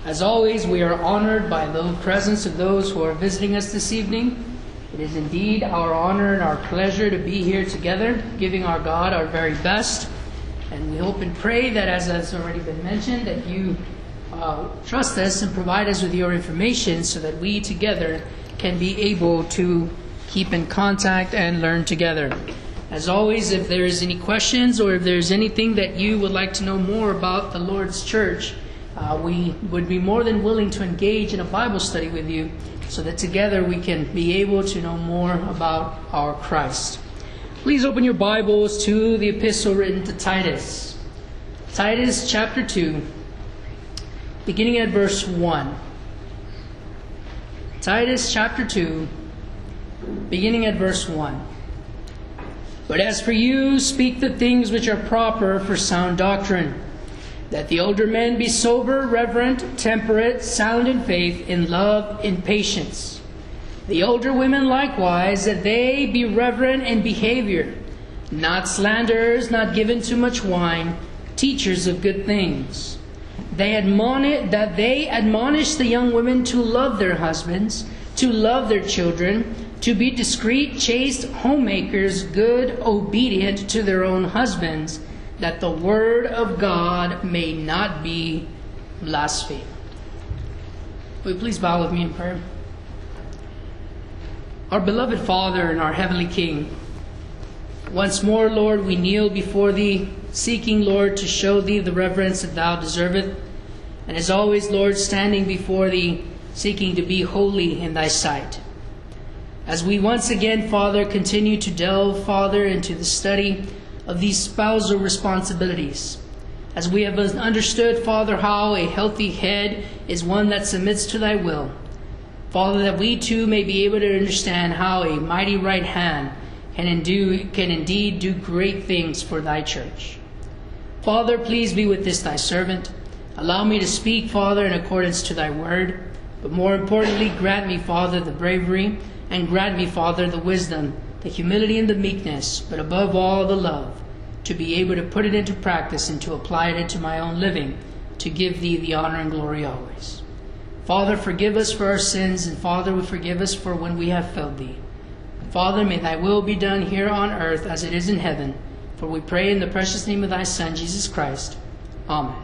As always, we are honored by the presence of those who are visiting us this evening. It is indeed our honor and our pleasure to be here together, giving our God our very best. And we hope and pray that, as has already been mentioned, that you trust us and provide us with your information so that we together can be able to keep in contact and learn together. As always, if there is any questions or if there's anything that you would like to know more about the Lord's Church, we would be more than willing to engage in a Bible study with you so that together we can be able to know more about our Christ. Please open your Bibles to the epistle written to Titus. Titus chapter 2, beginning at verse 1. Titus chapter 2, beginning at verse 1. But as for you, speak the things which are proper for sound doctrine, that the older men be sober, reverent, temperate, sound in faith, in love, in patience. The older women likewise, that they be reverent in behavior, not slanderers, not given to much wine, teachers of good things. That they admonish the young women to love their husbands, to love their children, to be discreet, chaste, homemakers, good, obedient to their own husbands, that the word of God may not be blasphemed. Will you please bow with me in prayer? Our beloved Father and our Heavenly King, once more, Lord, we kneel before Thee, seeking, Lord, to show Thee the reverence that Thou deservest, and as always, Lord, standing before Thee, seeking to be holy in Thy sight. As we once again, Father, continue to delve, Father, into the study of these spousal responsibilities, as we have understood, Father, how a healthy head is one that submits to Thy will, Father, that we too may be able to understand how a mighty right hand can indeed do great things for Thy church. Father, please be with this Thy servant. Allow me to speak, Father, in accordance to Thy word, but more importantly, grant me, Father, the bravery, and grant me, Father, the wisdom, the humility and the meekness, but above all the love, to be able to put it into practice and to apply it into my own living, to give Thee the honor and glory always. Father, forgive us for our sins, and Father, forgive us for when we have failed Thee. Father, may Thy will be done here on earth as it is in heaven, for we pray in the precious name of Thy Son, Jesus Christ. Amen.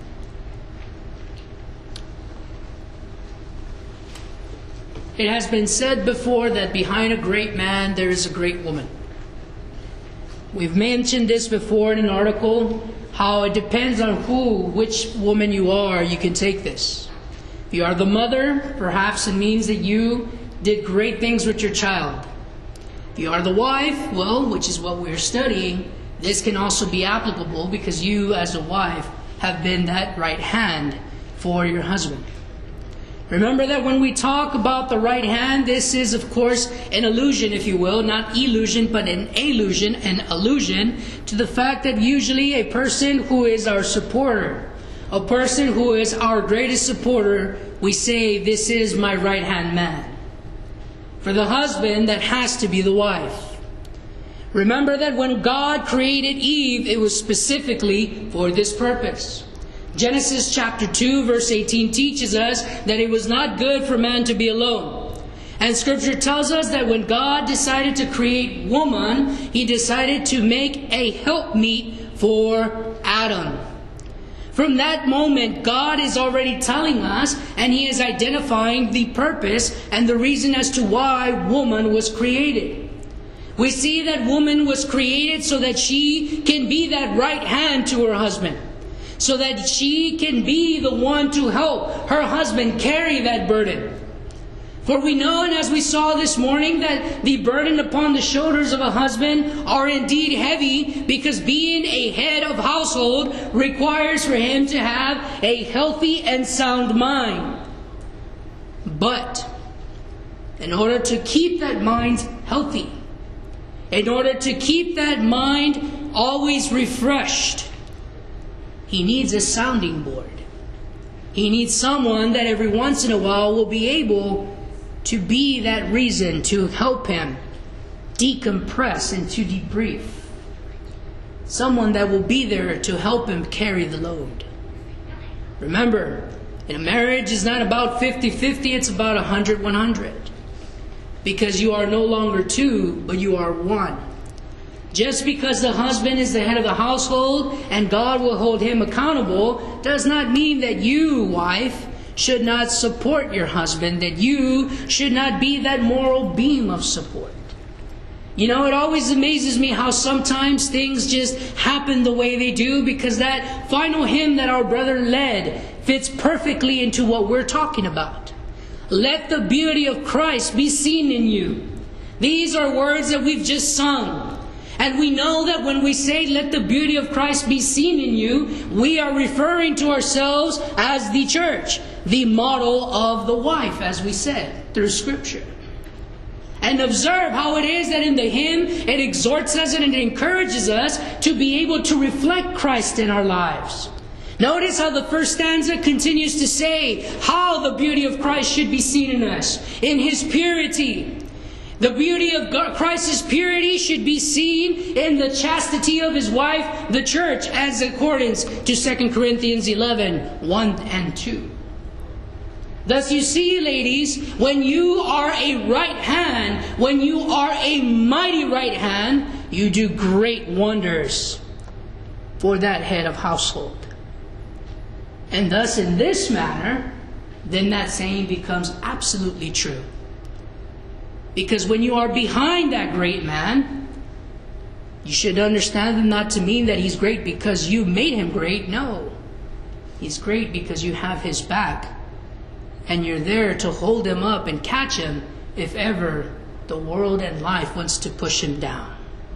It has been said before that behind a great man there is a great woman. We've mentioned this before in an article, how it depends on which woman you are, you can take this. If you are the mother, perhaps it means that you did great things with your child. If you are the wife, well, which is what we're studying, this can also be applicable because you as a wife have been that right hand for your husband. Remember that when we talk about the right hand, this is, of course, an allusion, if you will, not illusion, but an allusion to the fact that usually a person who is our supporter, a person who is our greatest supporter, we say, this is my right hand man. For the husband, that has to be the wife. Remember that when God created Eve, it was specifically for this purpose. Genesis chapter 2 verse 18 teaches us that it was not good for man to be alone. And Scripture tells us that when God decided to create woman, He decided to make a helpmeet for Adam. From that moment, God is already telling us, and He is identifying the purpose and the reason as to why woman was created. We see that woman was created so that she can be that right hand to her husband, so that she can be the one to help her husband carry that burden. For we know, and as we saw this morning, that the burden upon the shoulders of a husband are indeed heavy, because being a head of household requires for him to have a healthy and sound mind. But in order to keep that mind healthy, in order to keep that mind always refreshed, he needs a sounding board. He needs someone that every once in a while will be able to be that reason to help him decompress and to debrief. Someone that will be there to help him carry the load. Remember, And a marriage is not about 50-50, it's about 100-100. Because you are no longer two, but you are one. Just because the husband is the head of the household and God will hold him accountable does not mean that you, wife, should not support your husband, that you should not be that moral beam of support. You know, it always amazes me how sometimes things just happen the way they do, because that final hymn that our brother led fits perfectly into what we're talking about. Let the beauty of Christ be seen in you. These are words that we've just sung. And we know that when we say, let the beauty of Christ be seen in you, we are referring to ourselves as the church, the model of the wife, as we said, through Scripture. And observe how it is that in the hymn, it exhorts us and it encourages us to be able to reflect Christ in our lives. Notice how the first stanza continues to say how the beauty of Christ should be seen in us, in His purity. The beauty of Christ's purity should be seen in the chastity of His wife, the church, as accordance to 2 Corinthians 11, 1 and 2. Thus you see, ladies, when you are a right hand, when you are a mighty right hand, you do great wonders for that head of household. And thus in this manner, then that saying becomes absolutely true. Because when you are behind that great man, you should understand him not to mean that he's great because you made him great. No. He's great because you have his back. And you're there to hold him up and catch him if ever the world and life wants to push him down.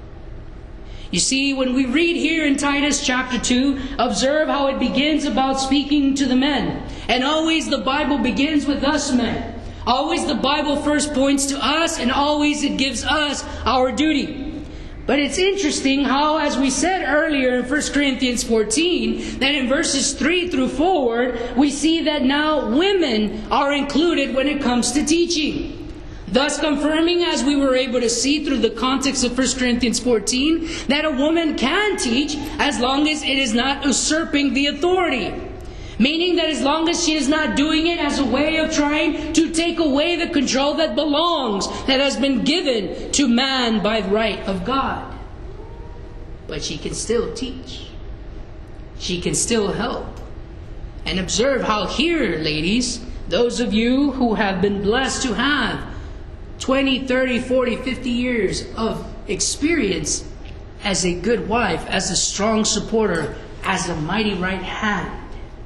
You see, when we read here in Titus chapter 2, observe how it begins about speaking to the men. And always the Bible begins with us men. Always the Bible first points to us, and always it gives us our duty. But it's interesting how, as we said earlier in 1 Corinthians 14, that in verses 3 through forward, we see that now women are included when it comes to teaching. Thus confirming, as we were able to see through the context of 1 Corinthians 14, that a woman can teach as long as it is not usurping the authority. Meaning that as long as she is not doing it as a way of trying to take away the control that belongs, that has been given to man by right of God. But she can still teach. She can still help. And observe how here, ladies, those of you who have been blessed to have 20, 30, 40, 50 years of experience as a good wife, as a strong supporter, as a mighty right hand,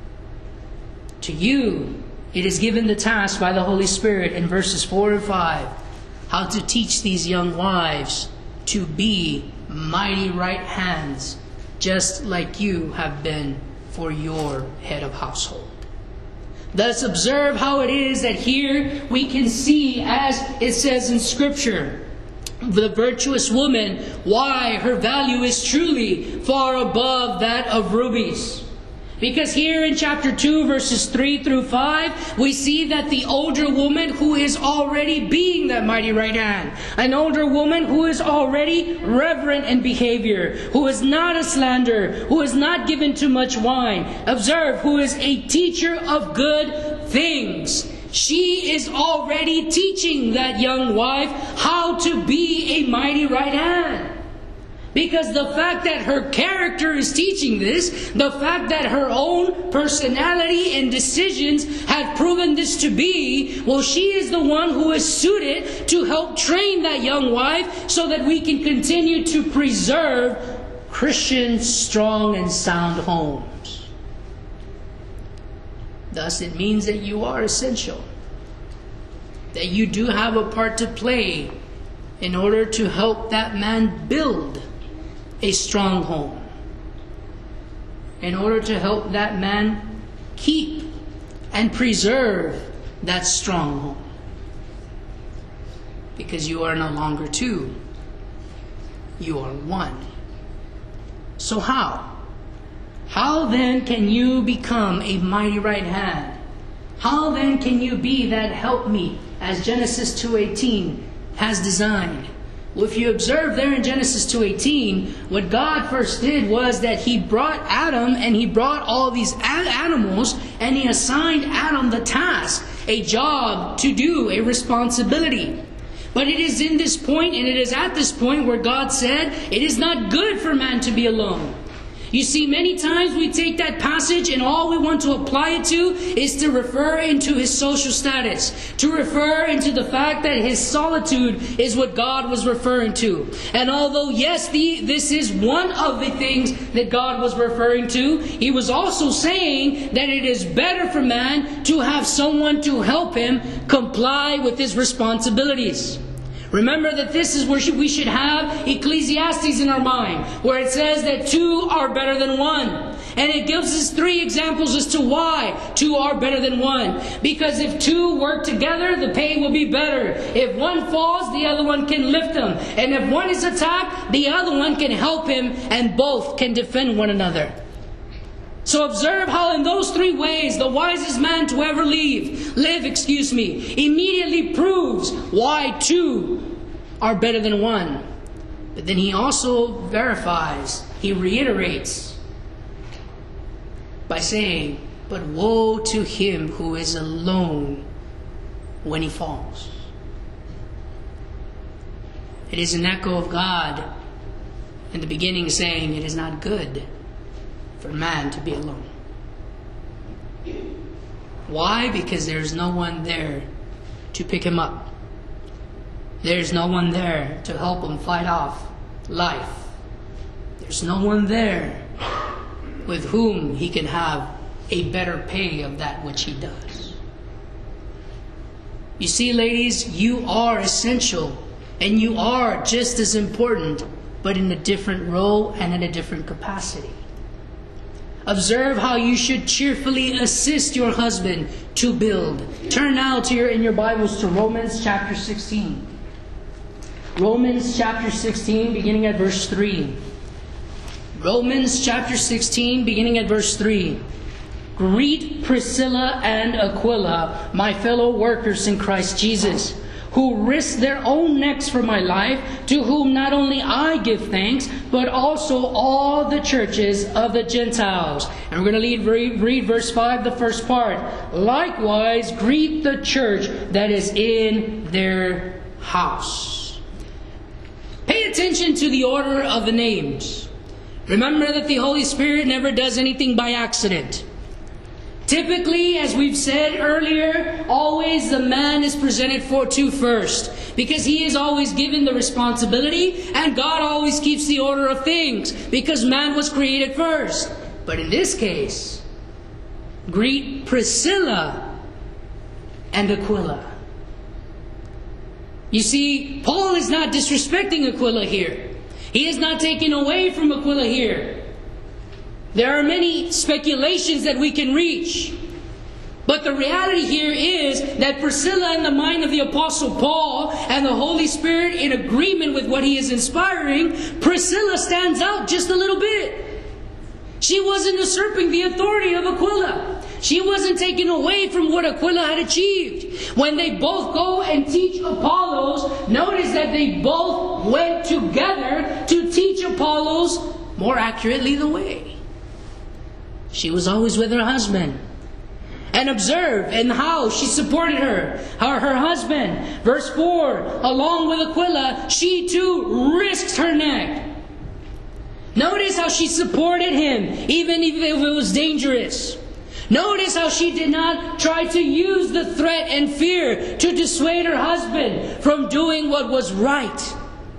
to you, it is given the task by the Holy Spirit in verses 4 and 5, how to teach these young wives to be mighty right hands, just like you have been for your head of household. Thus observe how it is that here we can see, as it says in Scripture, the virtuous woman, why her value is truly far above that of rubies. Because here in chapter 2, verses 3 through 5, we see that the older woman who is already being that mighty right hand, an older woman who is already reverent in behavior, who is not a slanderer, who is not given to much wine, observe, who is a teacher of good things. She is already teaching that young wife how to be a mighty right hand. Because the fact that her character is teaching this, the fact that her own personality and decisions have proven this to be, well, she is the one who is suited to help train that young wife so that we can continue to preserve Christian, strong, and sound homes. Thus, it means that you are essential. That you do have a part to play in order to help that man build a strong home, in order to help that man keep and preserve that strong home. Because you are no longer two, you are one. So how? How then can you become a mighty right hand? How then can you be that helpmeet as Genesis 2:18 has designed? Well, if you observe there in Genesis 2:18, what God first did was that He brought Adam and He brought all these animals and He assigned Adam the task, a job to do, a responsibility. But it is in this point, and it is at this point where God said, it is not good for man to be alone. You see, many times we take that passage and all we want to apply it to is to refer into his social status, to refer into the fact that his solitude is what God was referring to. And although, yes, this is one of the things that God was referring to, He was also saying that it is better for man to have someone to help him comply with his responsibilities. Remember that this is where we should have Ecclesiastes in our mind, where it says that two are better than one. And it gives us 3 examples as to why 2 are better than 1. Because if 2 work together, the pay will be better. If one falls, the other one can lift him. And if one is attacked, the other one can help him, and both can defend one another. So observe how in those 3 ways, the wisest man to ever live, immediately proves why 2 are better than 1. But then he also verifies, he reiterates by saying, but woe to him who is alone when he falls. It is an echo of God in the beginning saying, it is not good for man to be alone. Why? Because there's no one there to pick him up. There's no one there to help him fight off life. There's no one there with whom he can have a better pay of that which he does. You see, ladies, you are essential and you are just as important, but in a different role and in a different capacity. Observe how you should cheerfully assist your husband to build. Turn now in your Bibles to Romans chapter 16. Romans chapter 16, beginning at verse 3. Romans chapter 16, beginning at verse 3. Greet Priscilla and Aquila, my fellow workers in Christ Jesus, who risked their own necks for my life, to whom not only I give thanks, but also all the churches of the Gentiles. And we're going to read verse 5, the first part. Likewise, greet the church that is in their house. Pay attention to the order of the names. Remember that the Holy Spirit never does anything by accident. Typically, as we've said earlier, always the man is presented to first, because he is always given the responsibility, and God always keeps the order of things, because man was created first. But in this case, greet Priscilla and Aquila. You see, Paul is not disrespecting Aquila here. He is not taking away from Aquila here. There are many speculations that we can reach. But the reality here is that Priscilla, in the mind of the Apostle Paul and the Holy Spirit in agreement with what he is inspiring, Priscilla stands out just a little bit. She wasn't usurping the authority of Aquila. She wasn't taking away from what Aquila had achieved. When they both go and teach Apollos, notice that they both went together to teach Apollos more accurately the way. She was always with her husband. And observe and how she supported her husband. Verse 4, along with Aquila, she too risked her neck. Notice how she supported him, even if it was dangerous. Notice how she did not try to use the threat and fear to dissuade her husband from doing what was right.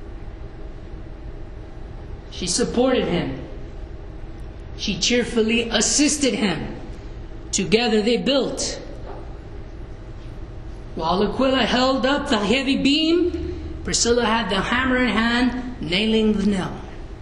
She supported him. She cheerfully assisted him. Together they built. While Aquila held up the heavy beam, Priscilla had the hammer in hand, nailing the nail.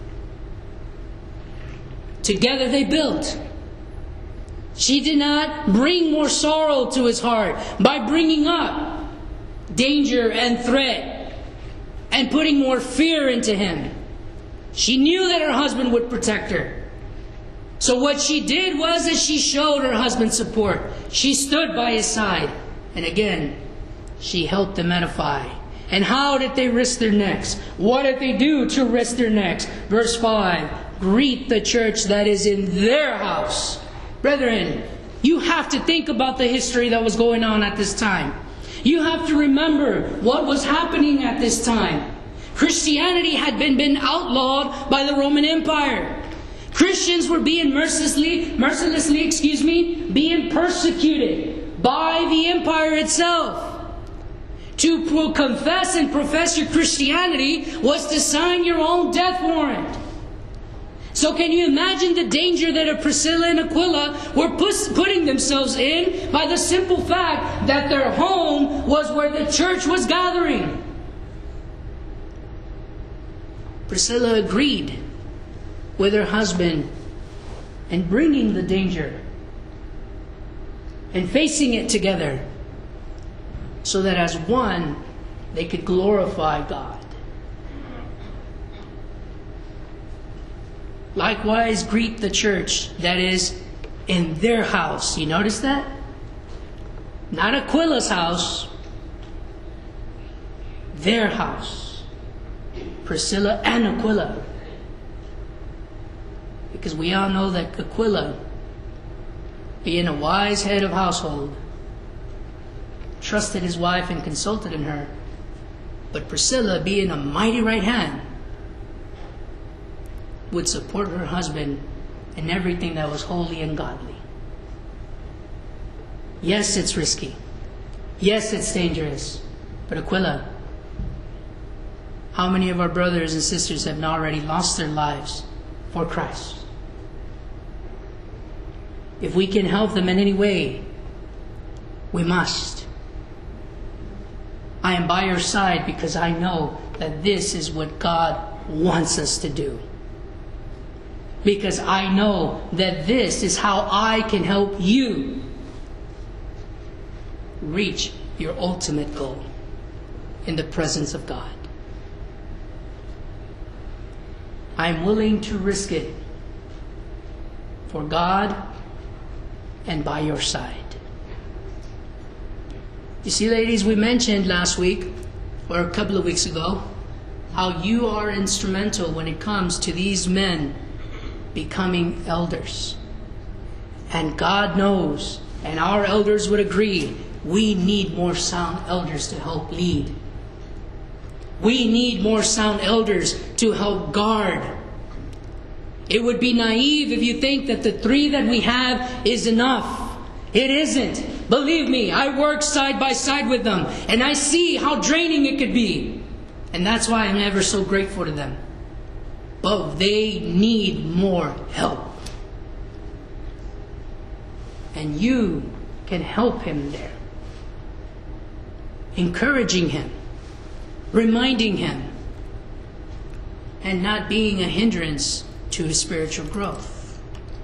Together they built. She did not bring more sorrow to his heart by bringing up danger and threat and putting more fear into him. She knew that her husband would protect her. So what she did was that she showed her husband support. She stood by his side. And again, she helped him edify. And how did they risk their necks? What did they do to risk their necks? Verse 5, greet the church that is in their house. Brethren, you have to think about the history that was going on at this time. You have to remember what was happening at this time. Christianity had been outlawed by the Roman Empire. Christians were being mercilessly, being persecuted by the empire itself. To confess and profess your Christianity was to sign your own death warrant. So can you imagine the danger that Priscilla and Aquila were putting themselves in by the simple fact that their home was where the church was gathering? Priscilla agreed with her husband in bringing the danger and facing it together, so that as one, they could glorify God. Likewise, greet the church that is in their house. You notice that? Not Aquila's house. Their house. Priscilla and Aquila. Because we all know that Aquila, being a wise head of household, trusted his wife and consulted in her. But Priscilla, being a mighty right hand, would support her husband in everything that was holy and godly. Yes, it's risky. Yes, it's dangerous. But Aquila, how many of our brothers and sisters have not already lost their lives for Christ? If we can help them in any way, we must. I am by your side because I know that this is what God wants us to do. Because I know that this is how I can help you reach your ultimate goal in the presence of God. I am willing to risk it for God and by your side. You see, ladies, we mentioned last week, or a couple of weeks ago, how you are instrumental when it comes to these men becoming elders. And God knows, and our elders would agree, we need more sound elders to help lead. We need more sound elders to help guard. It would be naive if you think that the 3 that we have is enough. It isn't. Believe me, I work side by side with them, and I see how draining it could be. And that's why I'm ever so grateful to them. But they need more help. And you can help him there. Encouraging him. Reminding him. And not being a hindrance to his spiritual growth.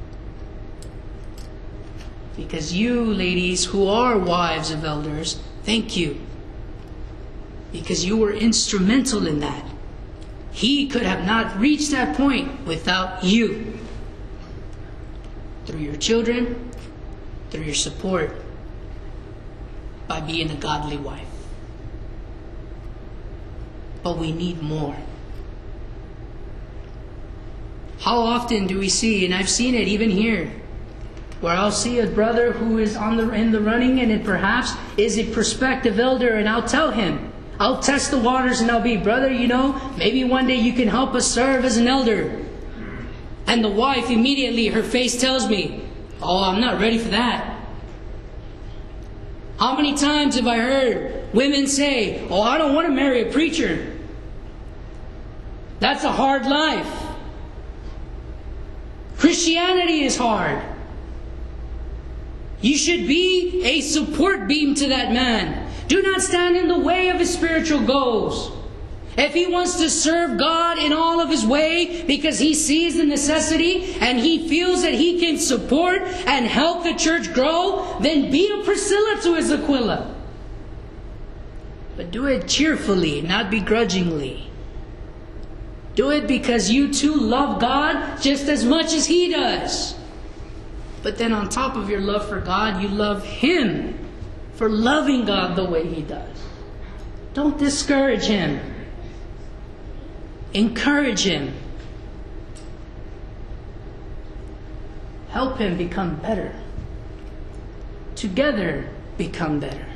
Because you, ladies, who are wives of elders, thank you. Because you were instrumental in that. He could have not reached that point without you. Through your children, through your support, by being a godly wife. But we need more. How often do we see, and I've seen it even here, where I'll see a brother who is in the running and it perhaps is a prospective elder, and I'll tell him, I'll test the waters and I'll be, brother, maybe one day you can help us serve as an elder. And the wife immediately, her face tells me, oh, I'm not ready for that. How many times have I heard women say, oh, I don't want to marry a preacher. That's a hard life. Christianity is hard. You should be a support beam to that man. Do not stand in the way of his spiritual goals. If he wants to serve God in all of his way because he sees the necessity and he feels that he can support and help the church grow, then be a Priscilla to his Aquila. But do it cheerfully, not begrudgingly. Do it because you too love God just as much as he does. But then on top of your love for God, you love him for loving God the way he does. Don't discourage him. Encourage him. Help him become better. Together become better.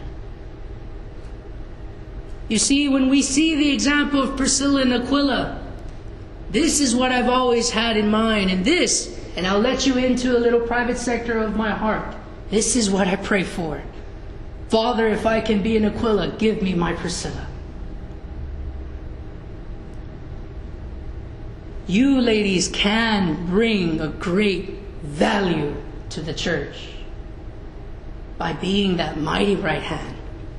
You see, when we see the example of Priscilla and Aquila, this is what I've always had in mind. And I'll let you into a little private sector of my heart. This is what I pray for. Father, if I can be an Aquila, give me my Priscilla. You ladies can bring a great value to the church by being that mighty right hand.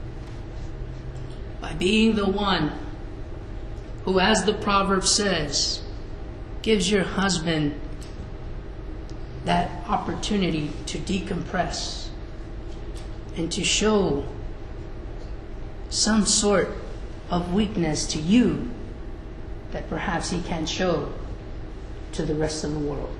By being the one who, as the proverb says, gives your husband that opportunity to decompress and to show some sort of weakness to you that perhaps he can't show to the rest of the world.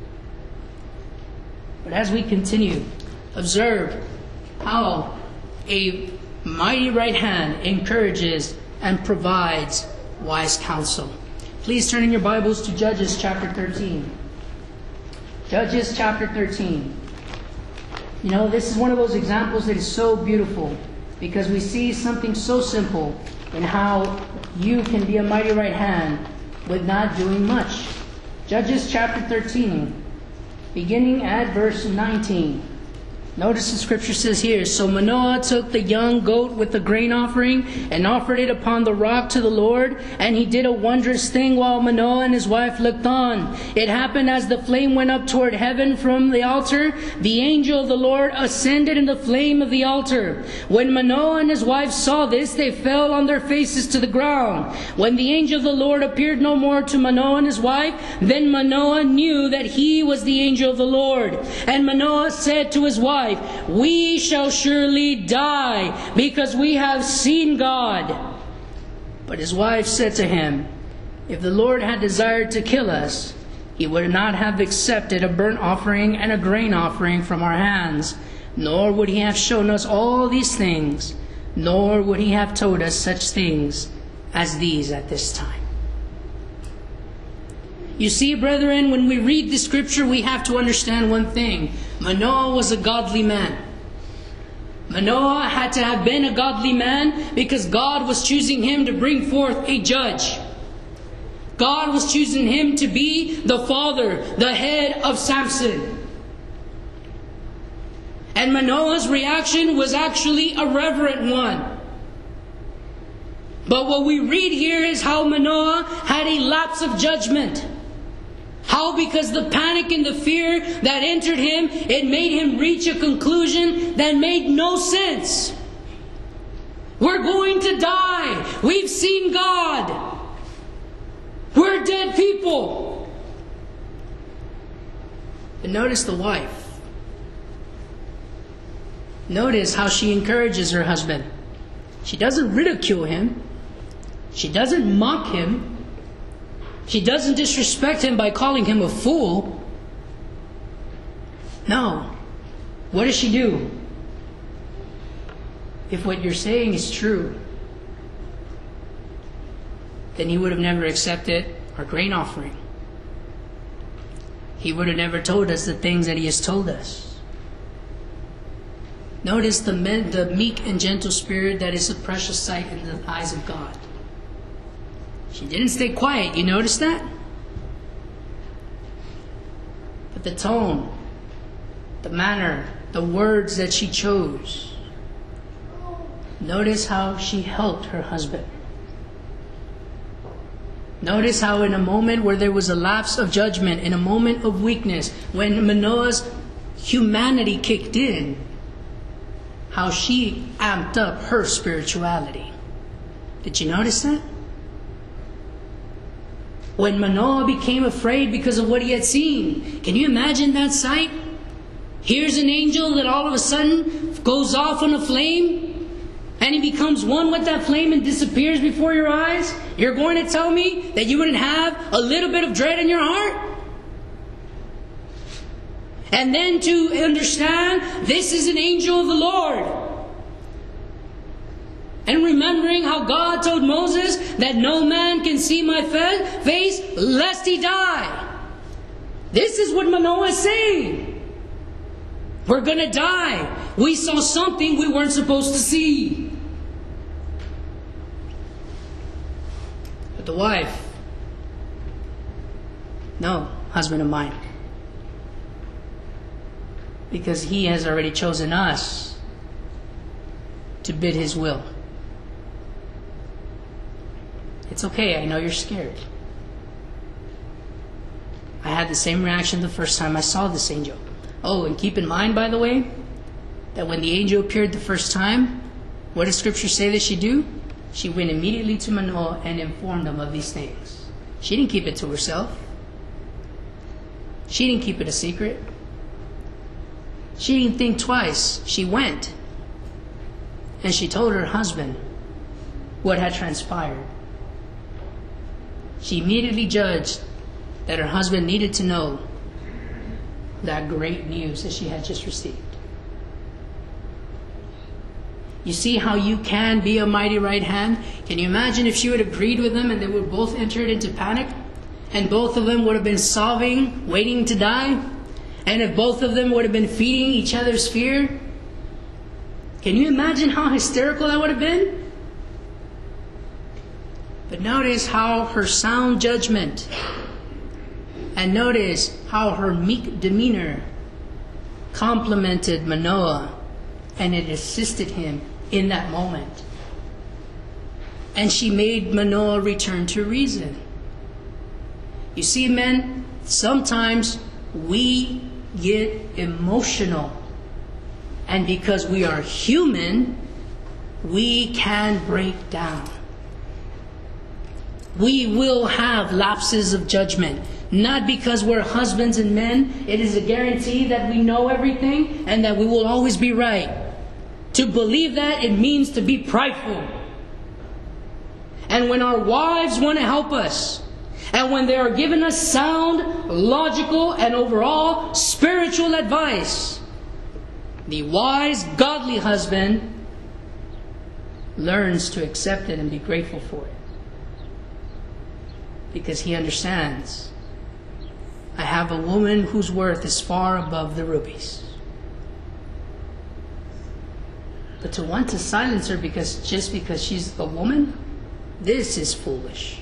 But as we continue, observe how a mighty right hand encourages and provides wise counsel. Please turn in your Bibles to Judges chapter 13. Judges chapter 13. You know, this is one of those examples that is so beautiful because we see something so simple in how you can be a mighty right hand with not doing much. Judges chapter 13, beginning at verse 19. Notice the scripture says here, So Manoah took the young goat with the grain offering and offered it upon the rock to the Lord. And he did a wondrous thing while Manoah and his wife looked on. It happened as the flame went up toward heaven from the altar, the angel of the Lord ascended in the flame of the altar. When Manoah and his wife saw this, they fell on their faces to the ground. When the angel of the Lord appeared no more to Manoah and his wife, then Manoah knew that he was the angel of the Lord. And Manoah said to his wife, We shall surely die, because we have seen God. But his wife said to him, If the Lord had desired to kill us, he would not have accepted a burnt offering and a grain offering from our hands, nor would he have shown us all these things, nor would he have told us such things as these at this time. You see, brethren, when we read the scripture, we have to understand one thing. Manoah was a godly man. Manoah had to have been a godly man because God was choosing him to bring forth a judge. God was choosing him to be the father, the head of Samson. And Manoah's reaction was actually a reverent one. But what we read here is how Manoah had a lapse of judgment. How? Because the panic and the fear that entered him, it made him reach a conclusion that made no sense. We're going to die. We've seen God. We're dead people. But notice the wife. Notice how she encourages her husband. She doesn't ridicule him. She doesn't mock him. She doesn't disrespect him by calling him a fool. No. What does she do? If what you're saying is true, then he would have never accepted our grain offering. He would have never told us the things that he has told us. Notice the meek and gentle spirit that is a precious sight in the eyes of God. She didn't stay quiet. You notice that? But the tone, the manner, the words that she chose. Notice how she helped her husband. Notice how in a moment where there was a lapse of judgment, in a moment of weakness, when Manoah's humanity kicked in, how she amped up her spirituality. Did you notice that? When Manoah became afraid because of what he had seen. Can you imagine that sight? Here's an angel that all of a sudden goes off on a flame, and he becomes one with that flame and disappears before your eyes. You're going to tell me that you wouldn't have a little bit of dread in your heart? And then to understand, this is an angel of the Lord. And remember, remembering how God told Moses that no man can see my face lest he die. This is what Manoah is saying. We're going to die. We saw something we weren't supposed to see. But the wife, no, husband of mine. Because he has already chosen us to bid his will. It's okay, I know you're scared. I had the same reaction the first time I saw this angel. Oh, and keep in mind, by the way, that when the angel appeared the first time, what does Scripture say that she do? She went immediately to Manoah and informed him of these things. She didn't keep it to herself. She didn't keep it a secret. She didn't think twice. She went. And she told her husband what had transpired. She immediately judged that her husband needed to know that great news that she had just received. You see how you can be a mighty right hand? Can you imagine if she would have agreed with him and they would both entered into panic? And both of them would have been sobbing, waiting to die? And if both of them would have been feeding each other's fear? Can you imagine how hysterical that would have been? But notice how her sound judgment and notice how her meek demeanor complimented Manoah, and it assisted him in that moment. And she made Manoah return to reason. You see, men, sometimes we get emotional. And because we are human, we can break down. We will have lapses of judgment. Not because we're husbands and men. It is a guarantee that we know everything and that we will always be right. To believe that, it means to be prideful. And when our wives want to help us, and when they are giving us sound, logical, and overall spiritual advice, the wise, godly husband learns to accept it and be grateful for it. Because he understands, I have a woman whose worth is far above the rubies. But to want to silence her just because she's a woman, this is foolish.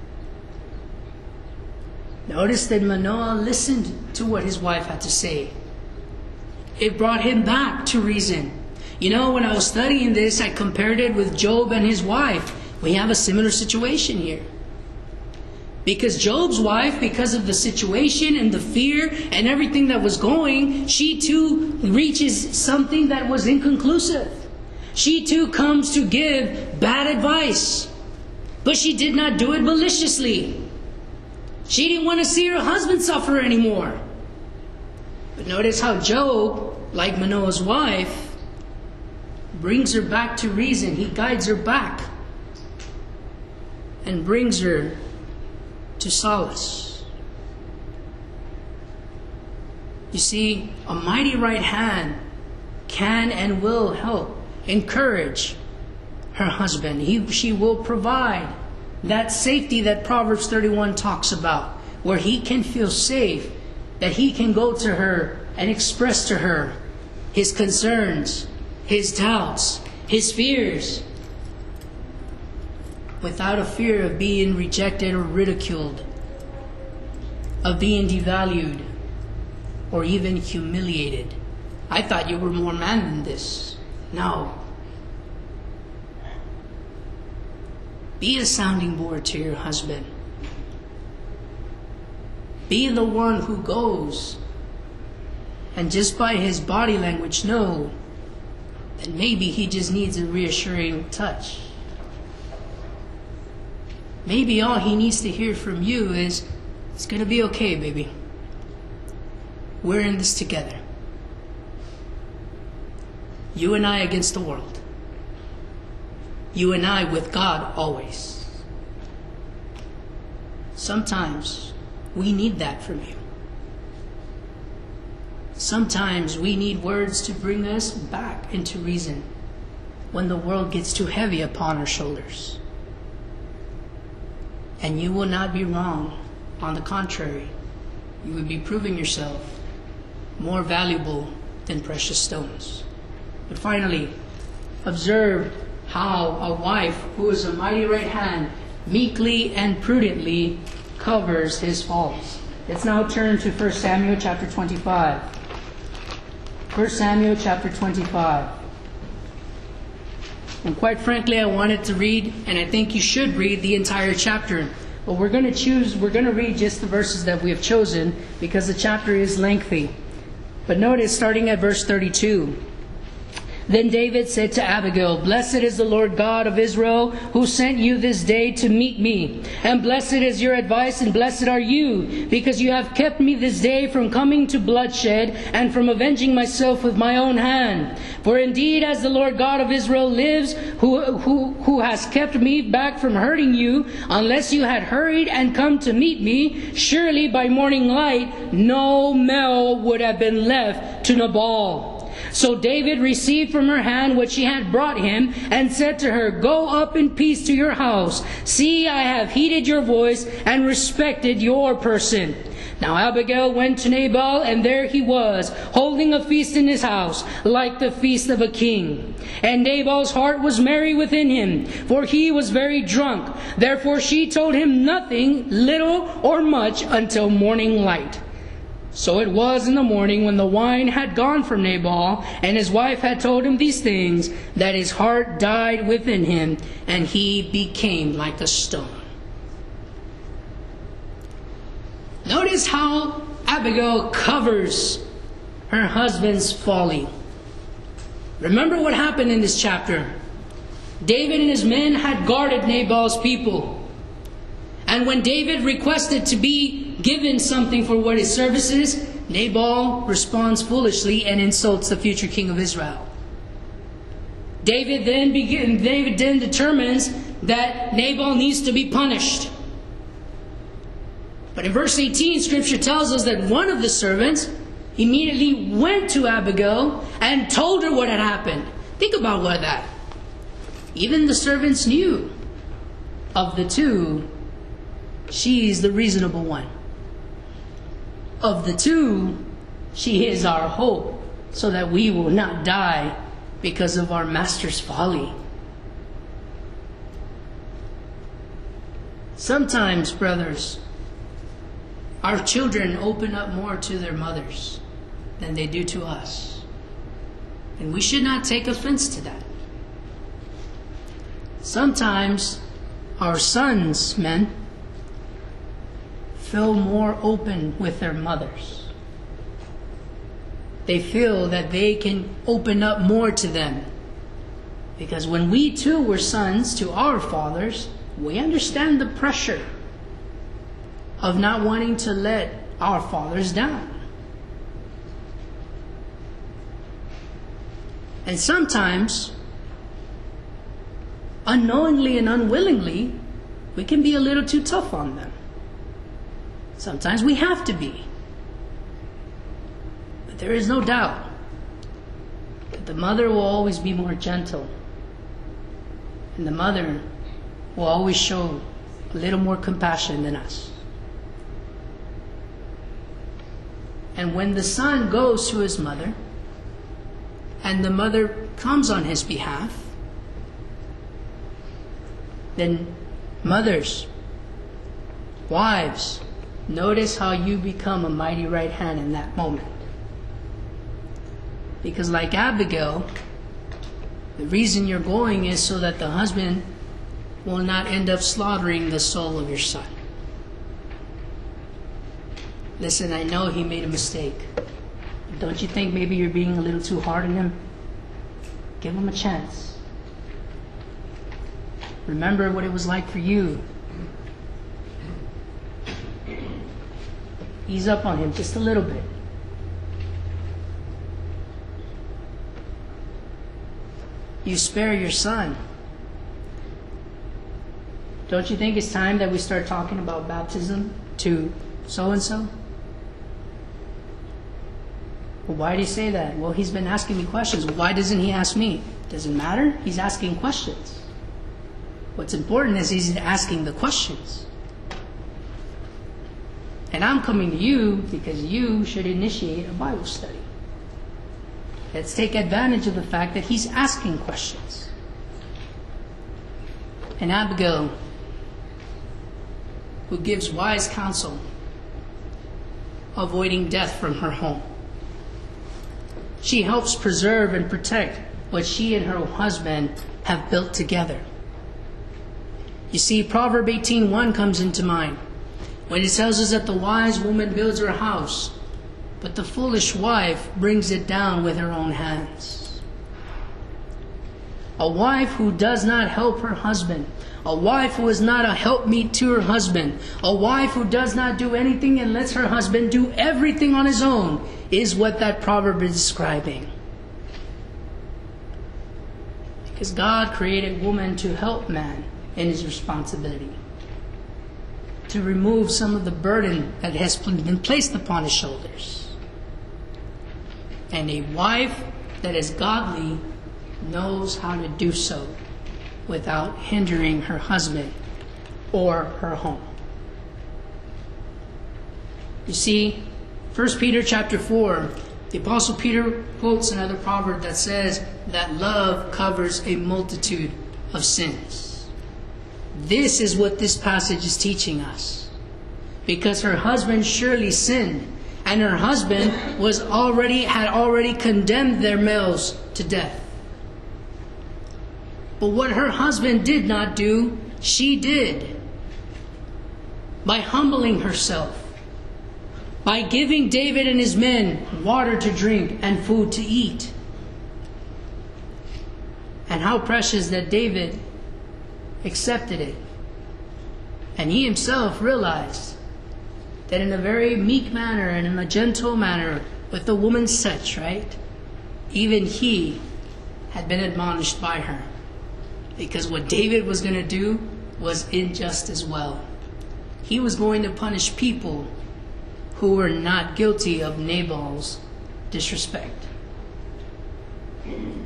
Notice that Manoah listened to what his wife had to say. It brought him back to reason. You know, when I was studying this, I compared it with Job and his wife. We have a similar situation here. Because Job's wife, because of the situation and the fear and everything that was going, she too reaches something that was inconclusive. She too comes to give bad advice. But she did not do it maliciously. She didn't want to see her husband suffer anymore. But notice how Job, like Manoah's wife, brings her back to reason. He guides her back and brings her to solace. You see, a mighty right hand can and will help encourage her husband. She will provide that safety that Proverbs 31 talks about, where he can feel safe, that he can go to her and express to her his concerns, his doubts, his fears, without a fear of being rejected or ridiculed, of being devalued, or even humiliated. I thought you were more man than this. No. Be a sounding board to your husband. Be the one who goes and just by his body language know that maybe he just needs a reassuring touch. Maybe all he needs to hear from you is, it's going to be okay, baby. We're in this together. You and I against the world. You and I with God always. Sometimes we need that from you. Sometimes we need words to bring us back into reason. when the world gets too heavy upon our shoulders. And you will not be wrong. On the contrary, you would be proving yourself more valuable than precious stones. But finally, observe how a wife who is a mighty right hand meekly and prudently covers his faults. Let's now turn to 1 Samuel chapter 25. 1 Samuel chapter 25. And quite frankly, I wanted to read, and I think you should read, the entire chapter. But we're going to read just the verses that we have chosen because the chapter is lengthy. But notice, starting at verse 32. Then David said to Abigail, "Blessed is the Lord God of Israel, who sent you this day to meet me. And blessed is your advice, and blessed are you, because you have kept me this day from coming to bloodshed, and from avenging myself with my own hand. For indeed, as the Lord God of Israel lives, who has kept me back from hurting you, unless you had hurried and come to meet me, surely by morning light no male would have been left to Nabal." So David received from her hand what she had brought him, and said to her, "Go up in peace to your house. See, I have heeded your voice and respected your person." Now Abigail went to Nabal, and there he was, holding a feast in his house, like the feast of a king. And Nabal's heart was merry within him, for he was very drunk. Therefore she told him nothing, little or much, until morning light. So it was in the morning, when the wine had gone from Nabal, and his wife had told him these things, that his heart died within him, and he became like a stone. Notice how Abigail covers her husband's folly. Remember what happened in this chapter. David and his men had guarded Nabal's people. And when David requested to be given something for what his service is, Nabal responds foolishly and insults the future king of Israel. David then determines that Nabal needs to be punished. But in verse 18, Scripture tells us that one of the servants immediately went to Abigail and told her what had happened. Think about that. Even the servants knew. Of the two, she's the reasonable one. Of the two, she is our hope, so that we will not die because of our master's folly. Sometimes, brothers, our children open up more to their mothers than they do to us. And we should not take offense to that. Sometimes our sons, men, feel more open with their mothers. They feel that they can open up more to them. Because when we too were sons to our fathers, we understand the pressure of not wanting to let our fathers down. And sometimes, unknowingly and unwillingly, we can be a little too tough on them. Sometimes we have to be. But there is no doubt that the mother will always be more gentle. And the mother will always show a little more compassion than us. And when the son goes to his mother, and the mother comes on his behalf, then mothers, wives, notice how you become a mighty right hand in that moment. Because like Abigail, the reason you're going is so that the husband will not end up slaughtering the soul of your son. Listen, I know he made a mistake. Don't you think maybe you're being a little too hard on him? Give him a chance. Remember what it was like for you. Ease up on him just a little bit. You spare your son. Don't you think it's time that we start talking about baptism to so-and-so? Well, why do you say that? Well, he's been asking me questions. Why doesn't he ask me? Doesn't matter. He's asking questions. What's important is he's asking the questions. And I'm coming to you because you should initiate a Bible study. Let's take advantage of the fact that he's asking questions. And Abigail, who gives wise counsel, avoiding death from her home. She helps preserve and protect what she and her husband have built together. You see, Proverb 18:1 comes into mind when it tells us that the wise woman builds her house, but the foolish wife brings it down with her own hands. A wife who does not help her husband, a wife who is not a helpmeet to her husband, a wife who does not do anything and lets her husband do everything on his own, is what that proverb is describing. Because God created woman to help man in his responsibility, to remove some of the burden that has been placed upon his shoulders. And a wife that is godly knows how to do so without hindering her husband or her home. You see, 1 Peter chapter 4, the Apostle Peter quotes another proverb that says that love covers a multitude of sins. This is what this passage is teaching us. Because her husband surely sinned, and her husband had already condemned their males to death. But what her husband did not do, she did. By humbling herself. By giving David and his men water to drink and food to eat. And how precious that David accepted it. And he himself realized that in a very meek manner and in a gentle manner, with the woman's touch, right? Even he had been admonished by her. Because what David was going to do was unjust as well. He was going to punish people who were not guilty of Nabal's disrespect. You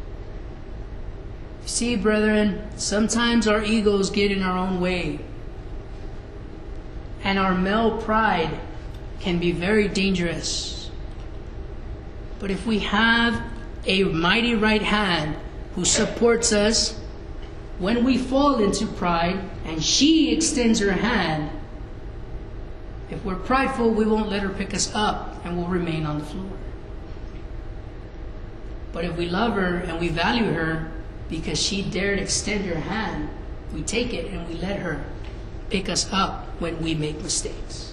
see, brethren, sometimes our egos get in our own way. And our male pride can be very dangerous. But if we have a mighty right hand who supports us when we fall into pride, and she extends her hand, if we're prideful, we won't let her pick us up and we'll remain on the floor. But if we love her and we value her because she dared extend her hand, we take it and we let her pick us up when we make mistakes.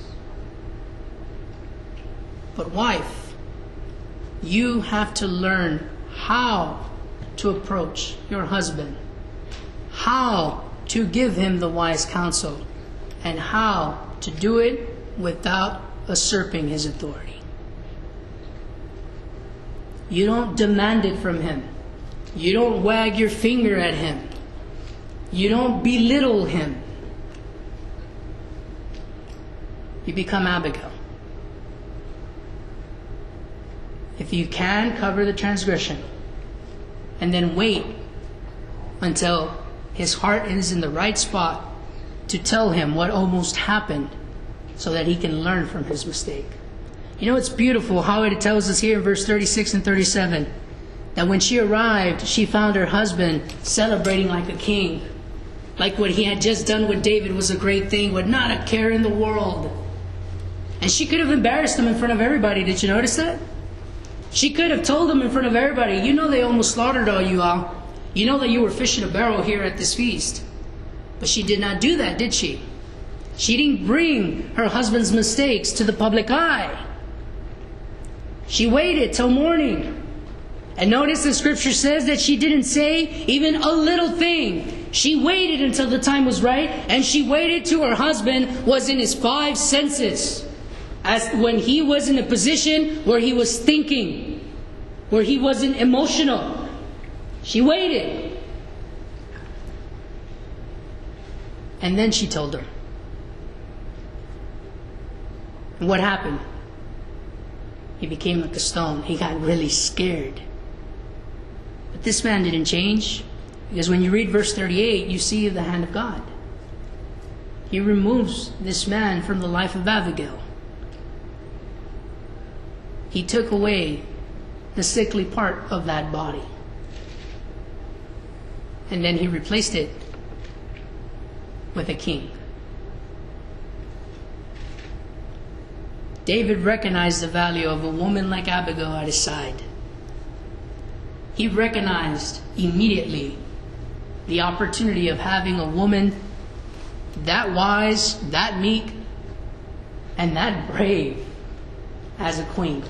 But wife, you have to learn how to approach your husband, how to give him the wise counsel, and how to do it without usurping his authority. You don't demand it from him. You don't wag your finger at him. You don't belittle him. You become Abigail. If you can, cover the transgression. And then wait until his heart is in the right spot to tell him what almost happened so that he can learn from his mistake. You know, it's beautiful how it tells us here in verse 36 and 37 that when she arrived, she found her husband celebrating like a king. Like what he had just done with David was a great thing, with not a care in the world. And she could have embarrassed him in front of everybody. Did you notice that? She could have told him in front of everybody, you know they almost slaughtered all you all. You know that you were fishing a barrel here at this feast. But she did not do that, did she? She didn't bring her husband's mistakes to the public eye. She waited till morning. And notice the scripture says that she didn't say even a little thing. She waited until the time was right, and she waited till her husband was in his 5 senses. As when he was in a position where he was thinking, where he wasn't emotional. She waited. And then she told him. And what happened? He became like a stone. He got really scared. But But this man didn't change, because when you read verse 38, you see the hand of God. He removes this man from the life of Abigail. He took away the sickly part of that body. And then he replaced it with a king. David recognized the value of a woman like Abigail at his side. He recognized immediately the opportunity of having a woman that wise, that meek, and that brave as a queen.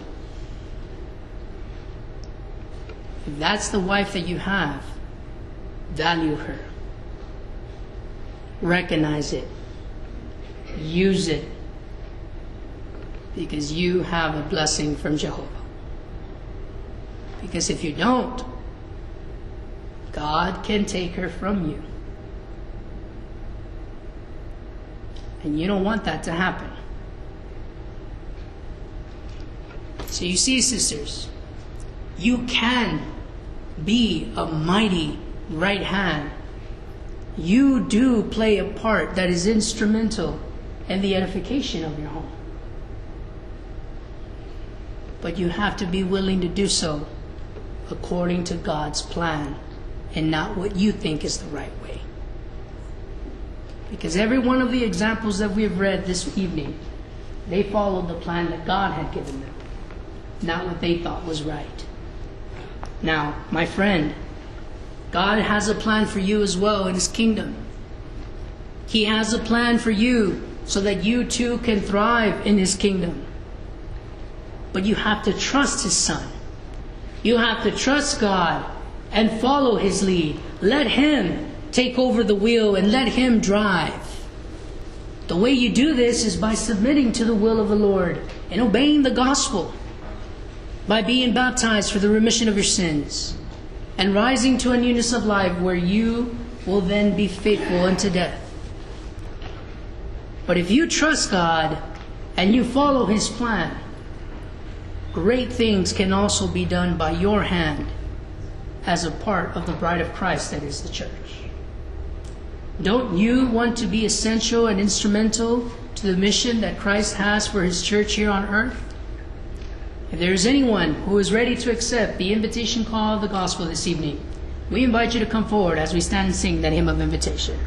If that's the wife that you have, value her. Recognize it. Use it. Because you have a blessing from Jehovah. Because if you don't, God can take her from you. And you don't want that to happen. So you see, sisters, you can be a mighty right hand. You do play a part that is instrumental in the edification of your home. But you have to be willing to do so according to God's plan and not what you think is the right way. Because every one of the examples that we've read this evening, they followed the plan that God had given them, not what they thought was right. Now, my friend, God has a plan for you as well in His kingdom. He has a plan for you so that you too can thrive in His kingdom. But you have to trust His Son. You have to trust God and follow His lead. Let Him take over the wheel and let Him drive. The way you do this is by submitting to the will of the Lord and obeying the gospel, by being baptized for the remission of your sins and rising to a newness of life where you will then be faithful unto death. But if you trust God and you follow His plan, great things can also be done by your hand as a part of the bride of Christ that is the church. Don't you want to be essential and instrumental to the mission that Christ has for His church here on earth? If there is anyone who is ready to accept the invitation call of the gospel this evening, we invite you to come forward as we stand and sing that hymn of invitation.